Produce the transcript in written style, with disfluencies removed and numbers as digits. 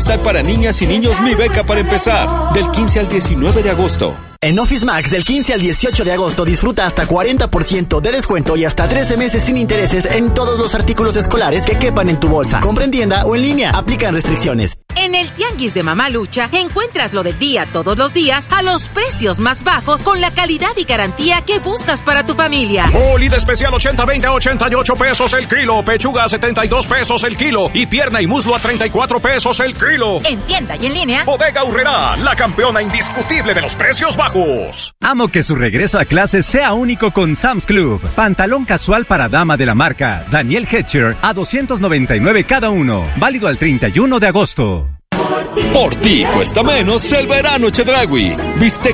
Digital para niñas y niños Mi Beca para Empezar, del 15 al 19 de agosto. En Office Max, del 15 al 18 de agosto, disfruta hasta 40% de descuento y hasta 13 meses sin intereses en todos los artículos escolares que quepan en tu bolsa. Compra en tienda o en línea. Aplican restricciones. En el Tianguis de Mamalucha encuentras lo del día todos los días a los precios más bajos con la calidad y garantía que buscas para tu familia. Molida especial 80-20 a 88 pesos el kilo. Pechuga a 72 pesos el kilo. Y pierna y muslo a 34 pesos el kilo. En tienda y en línea. Bodega Aurrerá, la campeona indiscutible de los precios bajos. Amo que su regreso a clases sea único con Sam's Club. Pantalón casual para dama de la marca Daniel Hedger a $299 cada uno. Válido al 31 de agosto. Por ti cuesta menos el verano Chedraui. Bistec